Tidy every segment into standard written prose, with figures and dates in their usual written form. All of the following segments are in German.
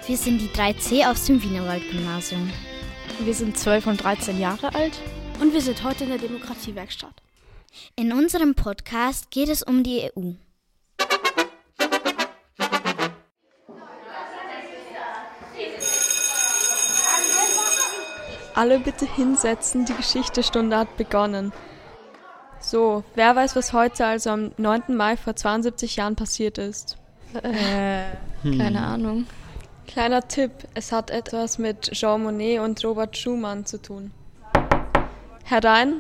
Wir sind die 3C aus dem Wienerwald-Gymnasium. Wir sind 12 und 13 Jahre alt. Und wir sind heute in der Demokratiewerkstatt. In unserem Podcast geht es um die EU. Alle bitte hinsetzen, die Geschichtsstunde hat begonnen. So, wer weiß, was heute, also am 9. Mai vor 72 Jahren passiert ist? Keine Ahnung. Kleiner Tipp, es hat etwas mit Jean Monnet und Robert Schumann zu tun. Herein.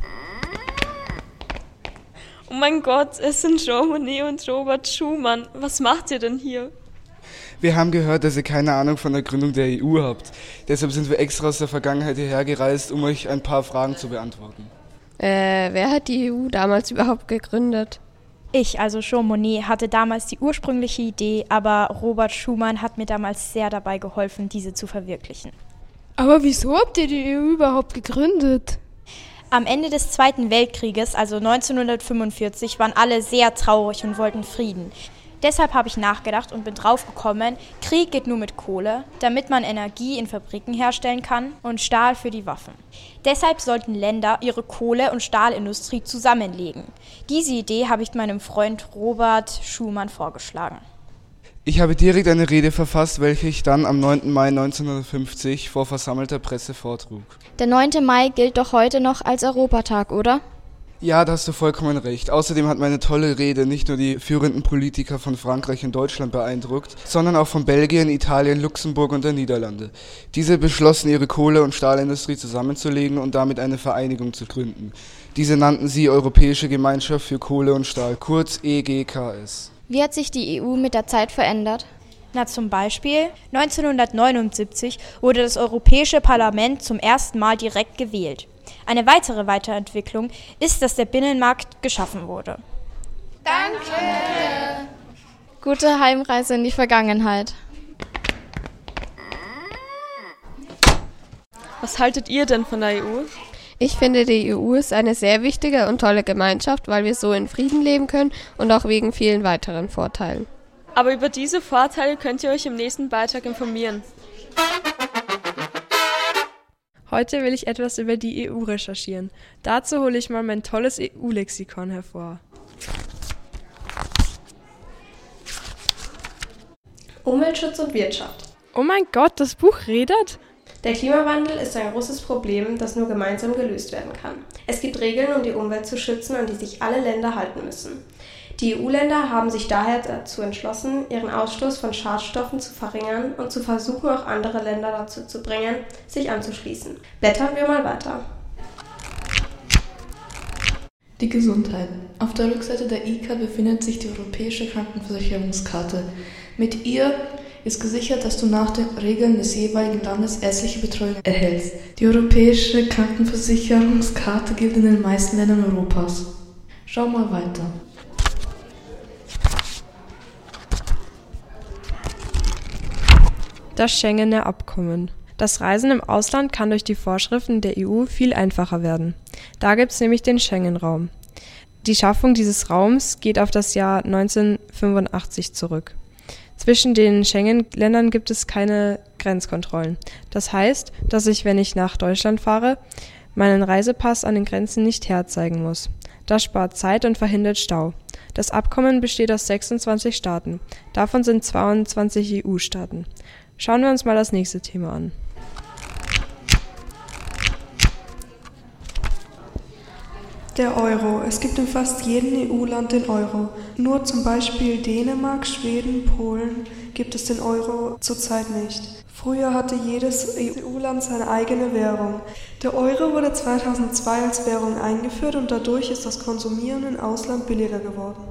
Oh mein Gott, es sind Jean Monnet und Robert Schumann. Was macht ihr denn hier? Wir haben gehört, dass ihr keine Ahnung von der Gründung der EU habt. Deshalb sind wir extra aus der Vergangenheit hierher gereist, um euch ein paar Fragen zu beantworten. Wer hat die EU damals überhaupt gegründet? Ich, also Jean Monnet, hatte damals die ursprüngliche Idee, aber Robert Schumann hat mir damals sehr dabei geholfen, diese zu verwirklichen. Aber wieso habt ihr die EU überhaupt gegründet? Am Ende des Zweiten Weltkrieges, also 1945, waren alle sehr traurig und wollten Frieden. Deshalb habe ich nachgedacht und bin draufgekommen, Krieg geht nur mit Kohle, damit man Energie in Fabriken herstellen kann und Stahl für die Waffen. Deshalb sollten Länder ihre Kohle- und Stahlindustrie zusammenlegen. Diese Idee habe ich meinem Freund Robert Schumann vorgeschlagen. Ich habe direkt eine Rede verfasst, welche ich dann am 9. Mai 1950 vor versammelter Presse vortrug. Der 9. Mai gilt doch heute noch als Europatag, oder? Ja, da hast du vollkommen recht. Außerdem hat meine tolle Rede nicht nur die führenden Politiker von Frankreich und Deutschland beeindruckt, sondern auch von Belgien, Italien, Luxemburg und der Niederlande. Diese beschlossen, ihre Kohle- und Stahlindustrie zusammenzulegen und damit eine Vereinigung zu gründen. Diese nannten sie Europäische Gemeinschaft für Kohle und Stahl, kurz EGKS. Wie hat sich die EU mit der Zeit verändert? Na, zum Beispiel 1979 wurde das Europäische Parlament zum ersten Mal direkt gewählt. Eine weitere Weiterentwicklung ist, dass der Binnenmarkt geschaffen wurde. Danke! Gute Heimreise in die Vergangenheit. Was haltet ihr denn von der EU? Ich finde, die EU ist eine sehr wichtige und tolle Gemeinschaft, weil wir so in Frieden leben können und auch wegen vielen weiteren Vorteilen. Aber über diese Vorteile könnt ihr euch im nächsten Beitrag informieren. Heute will ich etwas über die EU recherchieren. Dazu hole ich mal mein tolles EU-Lexikon hervor. Umweltschutz und Wirtschaft. Oh mein Gott, das Buch redet? Der Klimawandel ist ein großes Problem, das nur gemeinsam gelöst werden kann. Es gibt Regeln, um die Umwelt zu schützen, an die sich alle Länder halten müssen. Die EU-Länder haben sich daher dazu entschlossen, ihren Ausstoß von Schadstoffen zu verringern und zu versuchen, auch andere Länder dazu zu bringen, sich anzuschließen. Blättern wir mal weiter. Die Gesundheit. Auf der Rückseite der IKA befindet sich die Europäische Krankenversicherungskarte. Mit ihr ist gesichert, dass du nach den Regeln des jeweiligen Landes ärztliche Betreuung erhältst. Die Europäische Krankenversicherungskarte gilt in den meisten Ländern Europas. Schau mal weiter. Das Schengener Abkommen. Das Reisen im Ausland kann durch die Vorschriften der EU viel einfacher werden. Da gibt es nämlich den Schengen-Raum. Die Schaffung dieses Raums geht auf das Jahr 1985 zurück. Zwischen den Schengen-Ländern gibt es keine Grenzkontrollen. Das heißt, dass ich, wenn ich nach Deutschland fahre, meinen Reisepass an den Grenzen nicht herzeigen muss. Das spart Zeit und verhindert Stau. Das Abkommen besteht aus 26 Staaten. Davon sind 22 EU-Staaten. Schauen wir uns mal das nächste Thema an. Der Euro. Es gibt in fast jedem EU-Land den Euro. Nur zum Beispiel Dänemark, Schweden, Polen gibt es den Euro zurzeit nicht. Früher hatte jedes EU-Land seine eigene Währung. Der Euro wurde 2002 als Währung eingeführt und dadurch ist das Konsumieren im Ausland billiger geworden.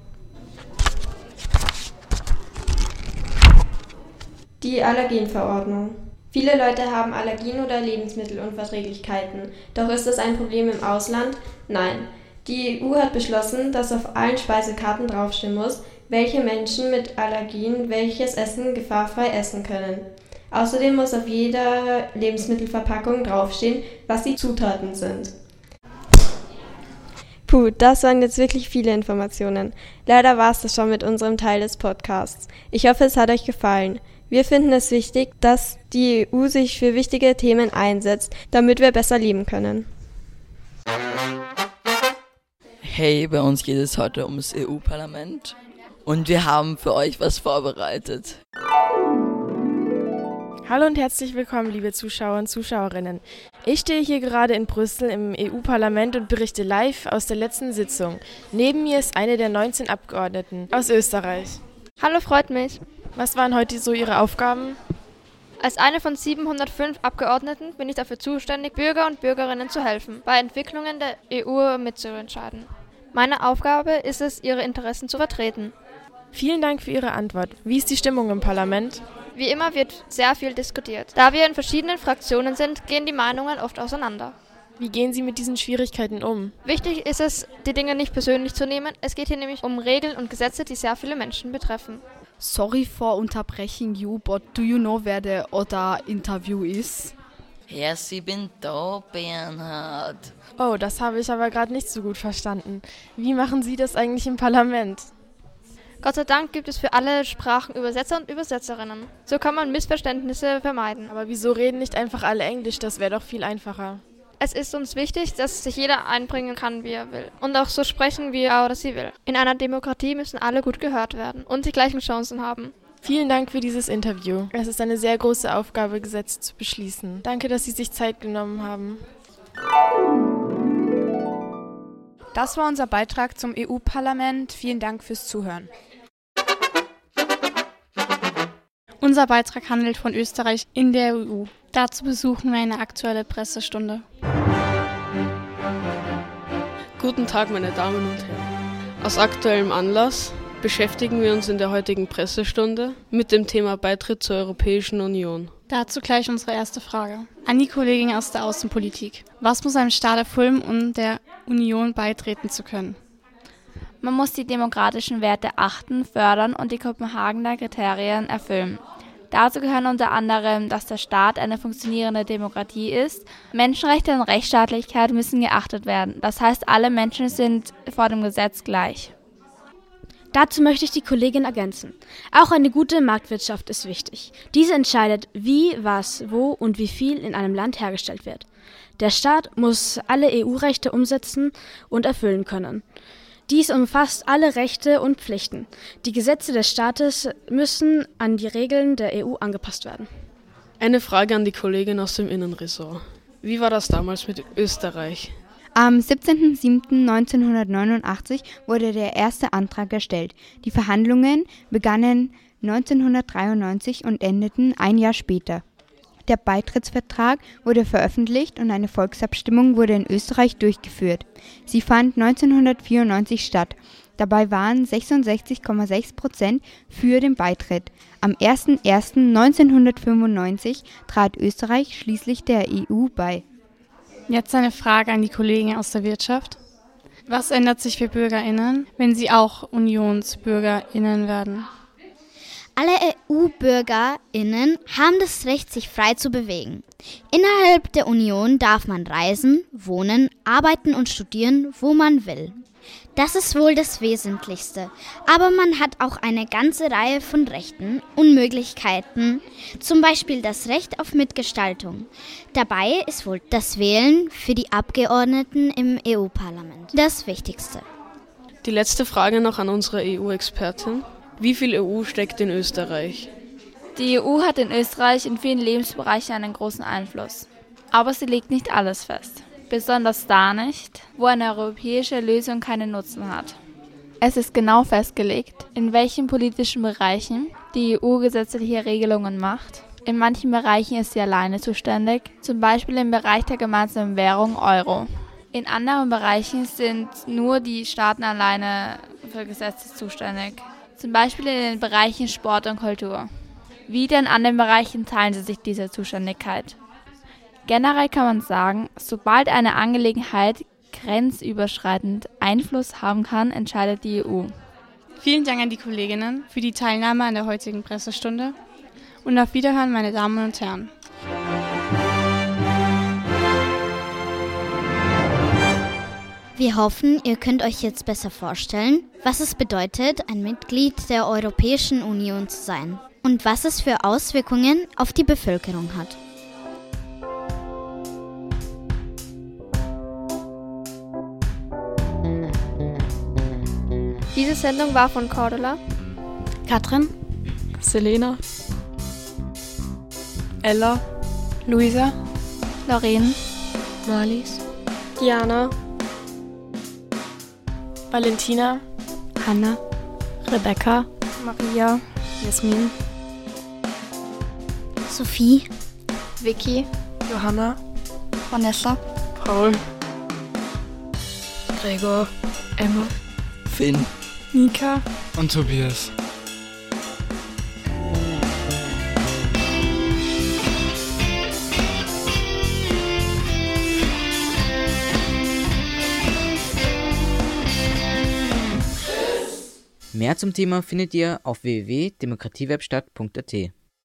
Die Allergenverordnung. Viele Leute haben Allergien oder Lebensmittelunverträglichkeiten. Doch ist das ein Problem im Ausland? Nein. Die EU hat beschlossen, dass auf allen Speisekarten draufstehen muss, welche Menschen mit Allergien welches Essen gefahrfrei essen können. Außerdem muss auf jeder Lebensmittelverpackung draufstehen, was die Zutaten sind. Puh, das waren jetzt wirklich viele Informationen. Leider war es das schon mit unserem Teil des Podcasts. Ich hoffe, es hat euch gefallen. Wir finden es wichtig, dass die EU sich für wichtige Themen einsetzt, damit wir besser leben können. Hey, bei uns geht es heute ums EU-Parlament und wir haben für euch was vorbereitet. Hallo und herzlich willkommen, liebe Zuschauer und Zuschauerinnen. Ich stehe hier gerade in Brüssel im EU-Parlament und berichte live aus der letzten Sitzung. Neben mir ist eine der 19 Abgeordneten aus Österreich. Hallo, freut mich. Was waren heute so Ihre Aufgaben? Als eine von 705 Abgeordneten bin ich dafür zuständig, Bürger und Bürgerinnen zu helfen, bei Entwicklungen der EU mitzuentscheiden. Meine Aufgabe ist es, ihre Interessen zu vertreten. Vielen Dank für Ihre Antwort. Wie ist die Stimmung im Parlament? Wie immer wird sehr viel diskutiert. Da wir in verschiedenen Fraktionen sind, gehen die Meinungen oft auseinander. Wie gehen Sie mit diesen Schwierigkeiten um? Wichtig ist es, die Dinge nicht persönlich zu nehmen. Es geht hier nämlich um Regeln und Gesetze, die sehr viele Menschen betreffen. Sorry for unterbrechen you, but do you know wer der other interview is? Yes, ich bin da, Bernhard. Oh, das habe ich aber gerade nicht so gut verstanden. Wie machen Sie das eigentlich im Parlament? Gott sei Dank gibt es für alle Sprachen Übersetzer und Übersetzerinnen. So kann man Missverständnisse vermeiden. Aber wieso reden nicht einfach alle Englisch? Das wäre doch viel einfacher. Es ist uns wichtig, dass sich jeder einbringen kann, wie er will. Und auch so sprechen, wie er oder sie will. In einer Demokratie müssen alle gut gehört werden und die gleichen Chancen haben. Vielen Dank für dieses Interview. Es ist eine sehr große Aufgabe, Gesetze zu beschließen. Danke, dass Sie sich Zeit genommen haben. Das war unser Beitrag zum EU-Parlament. Vielen Dank fürs Zuhören. Unser Beitrag handelt von Österreich in der EU. Dazu besuchen wir eine aktuelle Pressestunde. Guten Tag, meine Damen und Herren. Aus aktuellem Anlass beschäftigen wir uns in der heutigen Pressestunde mit dem Thema Beitritt zur Europäischen Union. Dazu gleich unsere erste Frage. An die Kollegin aus der Außenpolitik. Was muss ein Staat erfüllen, um der Union beitreten zu können? Man muss die demokratischen Werte achten, fördern und die Kopenhagener Kriterien erfüllen. Dazu gehören unter anderem, dass der Staat eine funktionierende Demokratie ist. Menschenrechte und Rechtsstaatlichkeit müssen geachtet werden. Das heißt, alle Menschen sind vor dem Gesetz gleich. Dazu möchte ich die Kollegin ergänzen. Auch eine gute Marktwirtschaft ist wichtig. Diese entscheidet, wie, was, wo und wie viel in einem Land hergestellt wird. Der Staat muss alle EU-Rechte umsetzen und erfüllen können. Dies umfasst alle Rechte und Pflichten. Die Gesetze des Staates müssen an die Regeln der EU angepasst werden. Eine Frage an die Kollegin aus dem Innenressort. Wie war das damals mit Österreich? Am 17.07.1989 wurde der erste Antrag gestellt. Die Verhandlungen begannen 1993 und endeten ein Jahr später. Der Beitrittsvertrag wurde veröffentlicht und eine Volksabstimmung wurde in Österreich durchgeführt. Sie fand 1994 statt. Dabei waren 66,6% für den Beitritt. Am 01.01.1995 trat Österreich schließlich der EU bei. Jetzt eine Frage an die Kollegen aus der Wirtschaft. Was ändert sich für BürgerInnen, wenn sie auch UnionsbürgerInnen werden? Alle EU-BürgerInnen haben das Recht, sich frei zu bewegen. Innerhalb der Union darf man reisen, wohnen, arbeiten und studieren, wo man will. Das ist wohl das Wesentlichste. Aber man hat auch eine ganze Reihe von Rechten und Möglichkeiten, zum Beispiel das Recht auf Mitgestaltung. Dabei ist wohl das Wählen für die Abgeordneten im EU-Parlament das Wichtigste. Die letzte Frage noch an unsere EU-Expertin. Wie viel EU steckt in Österreich? Die EU hat in Österreich in vielen Lebensbereichen einen großen Einfluss. Aber sie legt nicht alles fest. Besonders da nicht, wo eine europäische Lösung keinen Nutzen hat. Es ist genau festgelegt, in welchen politischen Bereichen die EU gesetzliche Regelungen macht. In manchen Bereichen ist sie alleine zuständig, zum Beispiel im Bereich der gemeinsamen Währung Euro. In anderen Bereichen sind nur die Staaten alleine für Gesetze zuständig. Zum Beispiel in den Bereichen Sport und Kultur. Wieder in anderen Bereichen teilen sie sich diese Zuständigkeit. Generell kann man sagen, sobald eine Angelegenheit grenzüberschreitend Einfluss haben kann, entscheidet die EU. Vielen Dank an die Kolleginnen für die Teilnahme an der heutigen Pressestunde und auf Wiederhören, meine Damen und Herren. Wir hoffen, ihr könnt euch jetzt besser vorstellen, was es bedeutet, ein Mitglied der Europäischen Union zu sein und was es für Auswirkungen auf die Bevölkerung hat. Diese Sendung war von Cordula, Katrin, Selena, Ella, Luisa, Lorraine, Marlies, Diana, Valentina, Hanna, Rebecca, Maria, Jasmin, Sophie, Vicky, Johanna, Vanessa, Paul, Gregor, Emma, Finn, Nika und Tobias. Mehr zum Thema findet ihr auf www.demokratiewebstadt.at.